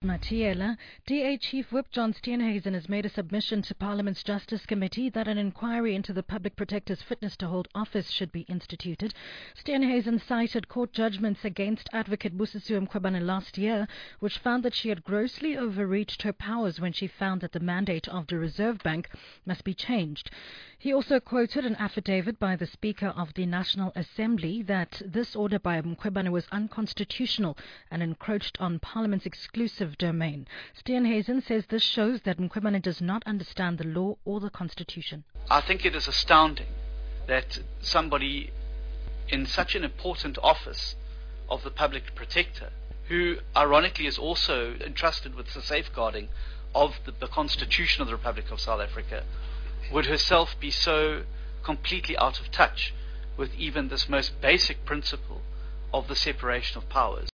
Matiela, DA Chief Whip John Steenhuisen has made a submission to Parliament's Justice Committee that an inquiry into the Public Protector's fitness to hold office should be instituted. Steenhuisen cited court judgments against Advocate Busisiwe Mkhwebane last year, which found that she had grossly overreached her powers when she found that the mandate of the Reserve Bank must be changed. He also quoted an affidavit by the Speaker of the National Assembly that this order by Mkhwebane was unconstitutional and encroached on Parliament's exclusive domain. Steenhuisen says this shows that Mkhwebane does not understand the law or the Constitution. I think it is astounding that somebody in such an important office of the Public Protector, who ironically is also entrusted with the safeguarding of the Constitution of the Republic of South Africa, would herself be so completely out of touch with even this most basic principle of the separation of powers.